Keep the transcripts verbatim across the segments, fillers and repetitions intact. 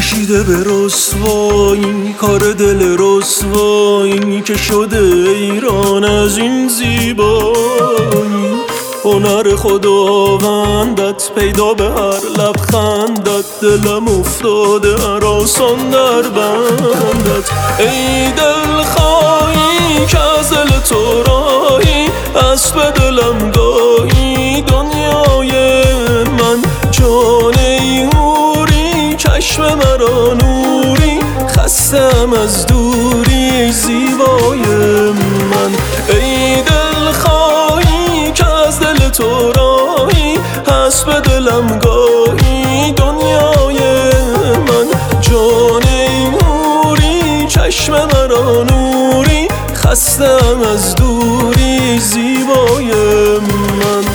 کشیده به رسوایی، کار دل رسوایی که شده ایران از این زیبایی. هنر خداوندت پیدا به هر لبخندت، دلم افتاده هراسان در بندت. ای دل خواهی که از دل تو راهی، از به دلم گاهی دنیای من. جان ای حوری چشم مرا نوری، خستم از دوری زیبای من. ای دل خواهی که از دل تو راهی، هست به دلم گاهی دنیای من. جان ای حوری چشم مرا نوری، خستم از دوری زیبای من.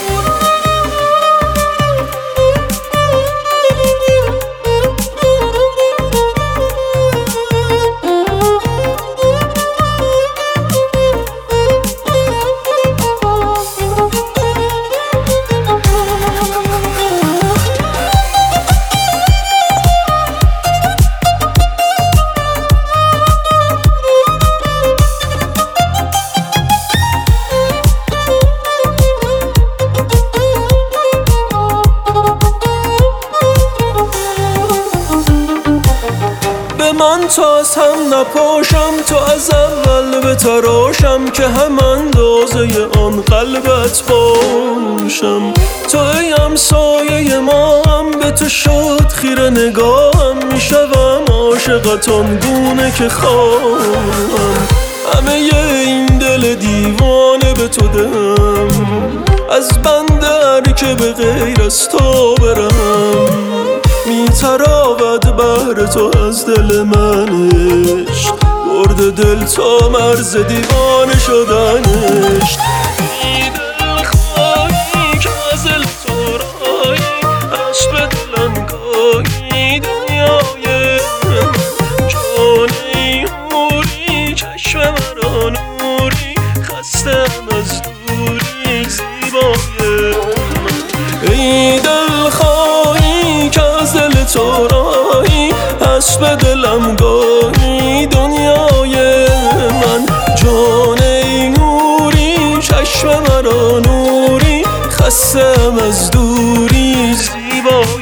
من تا از هم نپاشم، تو از اول به تراشم، که هم اندازه آن قلبت باشم. تو ای همسایه ما هم به تو شد خیره نگاهم، میشوم عاشقت آن گونه که خواهم. همه این دل دیوانه به تو دهم، از بنده که به غیر از تو برم. میتراود بهر تو از دل من عشق، برد دل تا مرز دیوانه شدنش. ای دل خواهی که از دل تو راهی، عشق به دلم گاهی دنیای من. جان ای حوری چشم مرا نوری، خستم از دوری زیبای من. ای دل خواهی که از دل تو راهی، هست به دلم گاهی دنیای من. جان ای حوری چشم مرا نوری، خستم از دوری زیبای